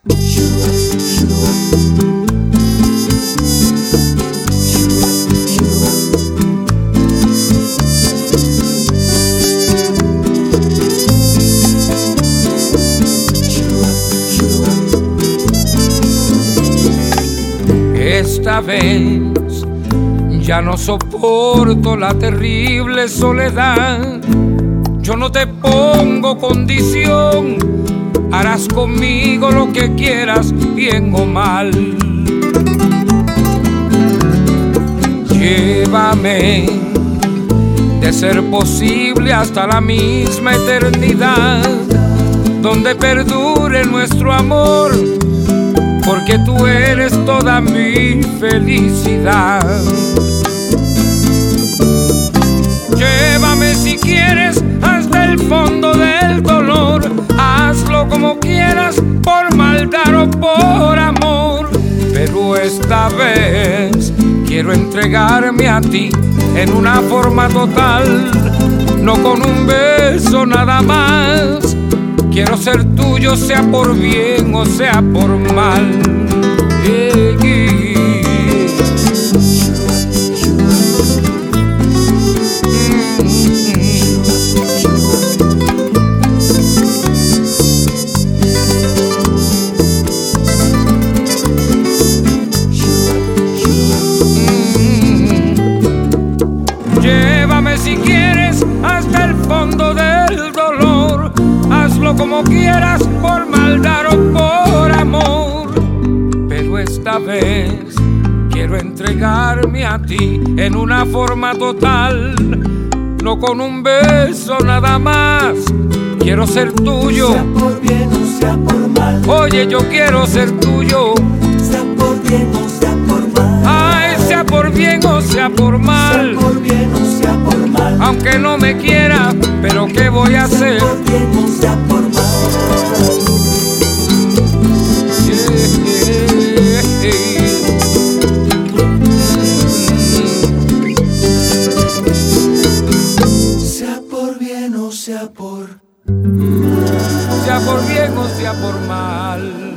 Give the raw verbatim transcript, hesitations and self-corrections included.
Esta vez ya no soporto la terrible soledad. Yo no te pongo condición, harás conmigo lo que quieras, bien o mal. Llévame, de ser posible, hasta la misma eternidad, donde perdure nuestro amor, porque tú eres toda mi felicidad. Llévame si quieres hasta el fondo del dolor, hazlo como quieras, por maldad o por amor. Pero esta vez quiero entregarme a ti en una forma total, no con un beso nada más. Quiero ser tuyo, sea por bien o sea por mal. Yeah, yeah. Llévame si quieres hasta el fondo del dolor, hazlo como quieras, por maldad o por amor. Pero esta vez quiero entregarme a ti en una forma total, no con un beso nada más. Quiero ser tuyo, sea por bien o sea por mal. Oye, yo quiero ser tuyo, sea por bien o sea por mal. Ay, sea por bien o sea por mal. Sea por bien o sea por mal. Aunque no me quiera, pero ¿qué voy a hacer? Sea por bien o sea por mal. Sea por bien o sea por mal. Sea por bien o sea por mal.